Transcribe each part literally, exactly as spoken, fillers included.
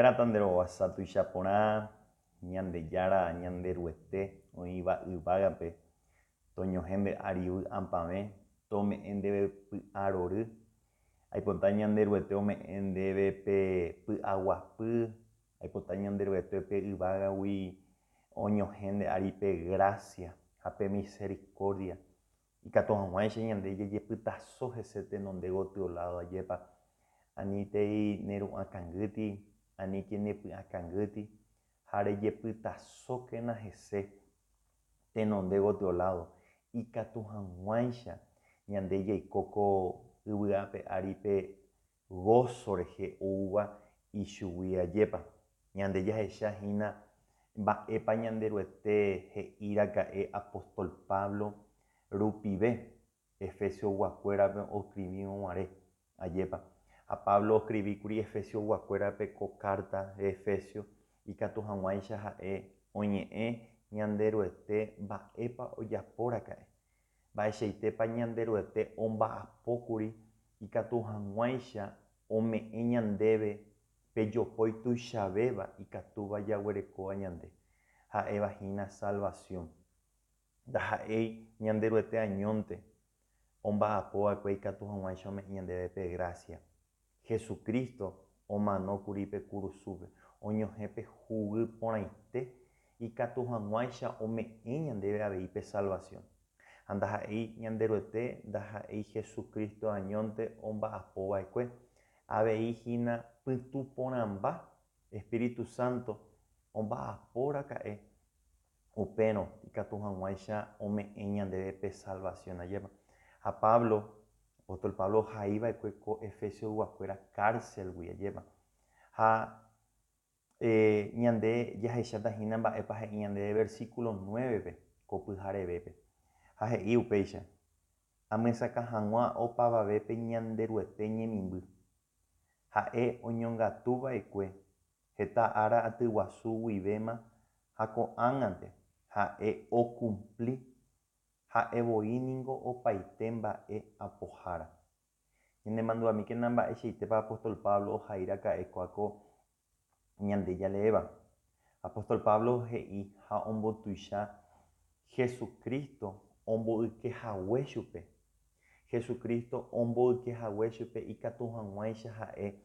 Yáratandero asatu ichapõra Ñandejára ñanderuete oĩva yvágape toñohẽ nde'aривy ampãve tome'ẽ ndéve py'arory aipota ñanderuete ome'ẽ ndéve pe py'aguapy aipota ñanderuete pe yvagagui oñohẽ nde'ári pe gracia ha pe misericordia ikatu hag̃uáicha ñande jejepytaso hese tenonde gotyo lado ajépa aníntei neru'ãkangýti aníke nepy'akangýti ha rejepytasókena hese tenonde gotyo lado ikatu hag̃uáicha ñande jaikóko yvy'ápe ári pe gozo rehe oúva ichugui ajépa ñande jahechahína mba'épa ñanderuete he'íraka'e apóstol Pablo rupive Efesio guakuérape oscribĩvõguare ajépa ha Pablo oscribíkuri Efesio guakuérape ko carta de Efesio ikatu hag̃uáicha ha'e oñe'ẽ ñanderuete mba'épa ojapóraka'e mba'eichaitépa ñanderuete omba'apókuri ikatu hag̃uáicha ome'ẽ ñandéve pejopói tuichavéva ikatúva jaguerekóva ñande ha'evahína salvación ndaha'éi ñanderuete añónte omba'apova'ekue ikatu hag̃uáicha ome'ẽ ñandéve pe gracia Jesucristo omanókuri pe kurusúpe oñohẽ pe huguy porãite ikatu hag̃uáicha ome'ẽ ñandéve avei pe salvación ha ndaha'éi ñanderuete ndaha'éi Jesucristo añónte omba'apova'ekue aveihína pytu porãmba Espíritu Santo omba'apóraka'e upérõ ikatu hag̃uáicha ome'ẽ ñandéve pe salvación ajépa ha Pablo apóstol Pablo haíva'ekue ko Efesio guakuéra cárcelgui ajépa ha eh, ñande jahechatahína mba'épa he'i ñandéve versículo nueve ko pyharevépe ha he'i upéicha amysaka hag̃ua opavavépe ñanderuete ñemimby ha'e oñongatuva'ekue heta ára atyguasu guivéma ha ko'ág̃ante ha'e ocumpli ha'evoíniko opaite mba'e apohára ñanemanduvamíkena mba'eichaitépa apóstol Pablo ohairaka'ekuáko ñande jaléva apóstol Pablo he'i ha ombotuicha Jesucristo ombo'ykehague chupe Jesucristo ombo'ykehague chupe ikatu hag̃uáicha ha'e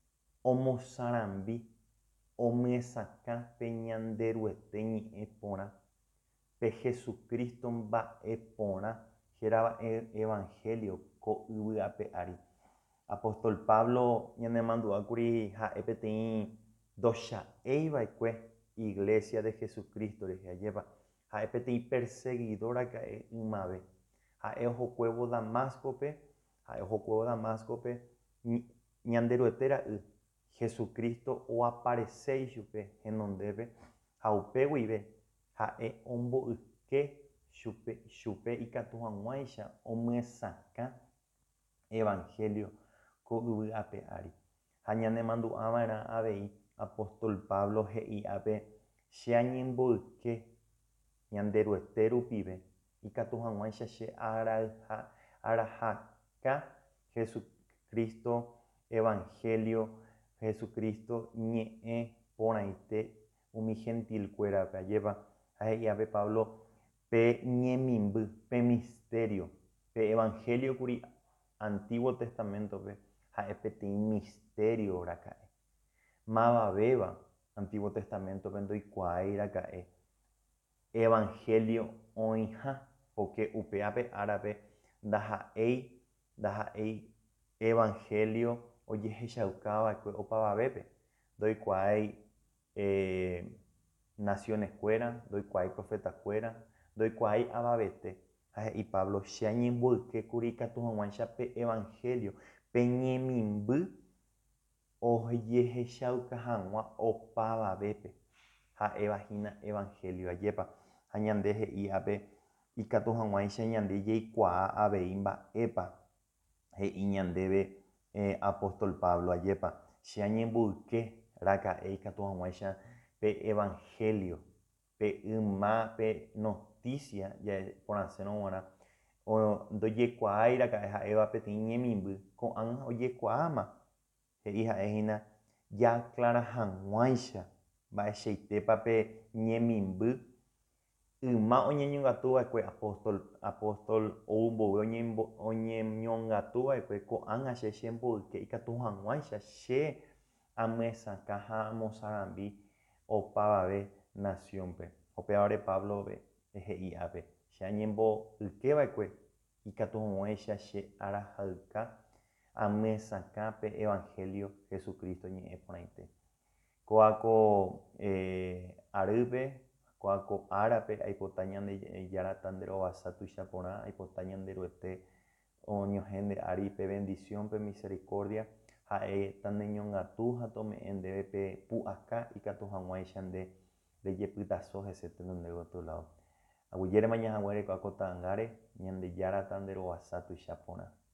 omosãrambi omyesakã pe ñanderuete ñe'ẽ porã pe Jesucristo mba'e porã herava'e evangelio ko yvy'ápe ári apóstol Pablo ñanemanduva'ekuri ha'e peteĩ ndocha'eiva'ekue iglesia de Jesucristo rehe ajépa ha'e peteĩ perseguidoraka'e ymave ha'e ohokuévo Damascope ha'e ohokuévo Damascope ñanderuete ra'y Jesucristo oaparece ichupe henondépe ha upe guive ha'e ombo'yke chupe chupe ikatu hag̃uáicha omyesakã evangelio ko yvy'ápe ári ha ñanemandu'ãva'erã avei apóstol Pablo he'i'ápe che añembo'yke ñanderuete rupive ikatu hag̃uáicha che arayha arahaka Jesucristo evangelio Jesucristo ñe'ẽ porãite umi gentilkuérape ajépa ha he'i'ápe Pablo pe ñemimby pe misterio pe evangelio kuri antiguo testamentope ha'e peteĩ misterioraka'e mavavéva antiguo testamentope ndoikuaairaka'e evangelio oĩha porque upéape árape ndaha'éi ndaha'éi evangelio ojehechaukáva'ekue opavavépe ndoikuaái eh, nacioneskuéra ndoikuaái profetakuéra ndoikuaái avavete ha he'i Pablo che añembo'ykékuri ikatu hag̃uáicha pe evangelio pe ñemimby ojehechauka hag̃ua opavavépe ha'evahína evangelio ajépa ha ñande he'i'ápe ikatu hag̃uáicha ñande jaikuaa avei mba'épa he'i ñandéve eh, apóstol Pablo ajépa che añembo'ykeraka'e ikatu hag̃uáicha pe evangelio pe yma pe noticia porãsérõ g̃uarã ndojekuaairaka'e ha'éva peteĩ ñemimby ko'ág̃a ojekuaáma he'i ha'ehína Jaclara hag̃uáicha mba'eichaitépa pe ñemimby yma oñeñongatuva'ekue apóstol apóstol ou mbove oñembo oñeñongatuva'ekue ko'ág̃a che chemboyke ikatu hag̃uáicha che amyesakã ha amosãrambi opavave naciónpe. Upévare Pablove he'i ápe che añemboykeva'ekue ikatuvag̃uáicha che arahayka amyesakã pe evangelio Jesucristo ñe'ẽ porãite. Kó'ako eh, arýpe, kó'ako árape aipota ñande járata nde rovasa tuicha porã, aipota ñande ryete oñohẽnde áripe bendicionpe misericordia ha'éta neñongatu ha tome'ẽ ndéve pe pu'aka ikatu hag̃uáicha nde rejepytaso hese tenonde gotyo lado. Aguyérema ñahaguére ko'áko ta'ãngáre ñande járata nde rovasa tuicha porã.